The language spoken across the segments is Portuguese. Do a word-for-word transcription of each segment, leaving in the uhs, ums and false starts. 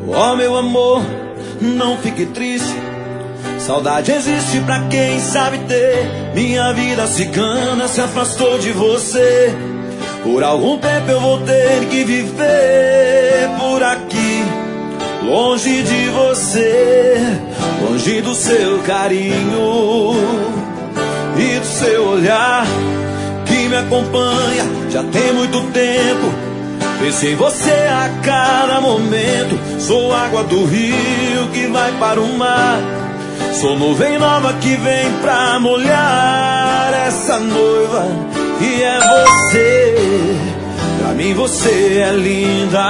Oh, meu amor, não fique triste. Saudade existe pra quem sabe ter. Minha vida cigana se afastou de você. Por algum tempo eu vou ter que viver por aqui, longe de você, longe do seu carinho e do seu olhar que me acompanha já tem muito tempo. Penso em você a cada momento. Sou água do rio que vai para o mar. Sou nuvem nova que vem pra molhar essa noiva que é você. Pra mim você é linda,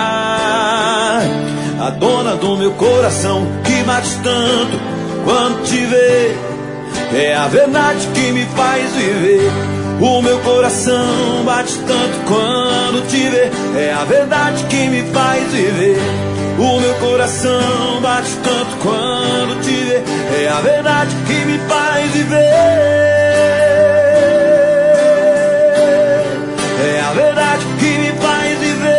a dona do meu coração que bate tanto quando te vê. É a verdade que me faz viver. O meu coração bate tanto quando te vê. É a verdade que me faz viver. O meu coração bate tanto quando te vê. É a verdade que me faz viver. É a verdade que me faz viver.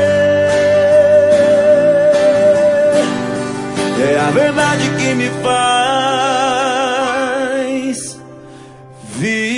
É a verdade que me faz viver.